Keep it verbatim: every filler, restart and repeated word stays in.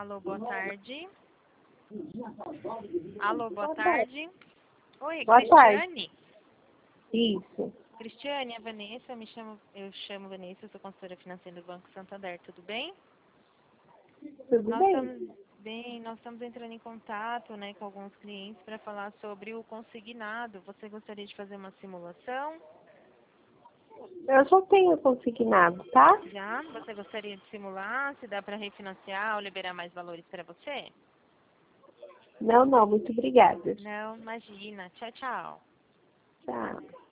Alô, boa tarde. Alô, boa tarde. Oi, Boa Cristiane? tarde. Isso. Cristiane, é Vanessa, eu me chamo, eu chamo Vanessa, eu sou consultora financeira do Banco Santander, tudo bem? Tudo Nós bem? estamos bem, nós estamos entrando em contato, né, com alguns clientes para falar sobre o consignado. Você gostaria de fazer uma simulação? Eu já tenho consignado, tá? Já? Você gostaria de simular? Se dá para refinanciar ou liberar mais valores para você? Não, não, muito obrigada. Não, imagina. Tchau, tchau. Tchau.